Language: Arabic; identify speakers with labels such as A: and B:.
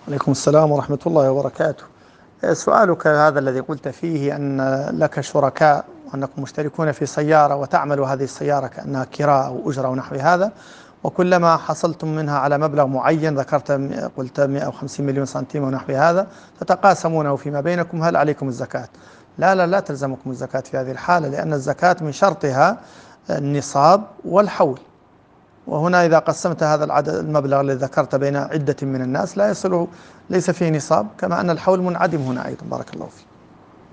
A: عليكم السلام ورحمة الله وبركاته. سؤالك هذا الذي قلت فيه أن لك شركاء وأنكم مشتركون في سيارة وتعمل هذه السيارة كأنها كراء أو أجرة أو نحو هذا، وكلما حصلتم منها على مبلغ معين، قلت 150 مليون سنتيم ونحو هذا، تتقاسمونه فيما بينكم، هل عليكم الزكاة؟ لا لا، لا تلزمكم الزكاة في هذه الحالة، لأن الزكاة من شرطها النصاب والحول. وهنا إذا قسمت هذا العدد المبلغ الذي ذكرت بين عدة من الناس لا يصله، ليس فيه نصاب، كما أن الحول منعدم هنا أيضا. بارك الله فيك.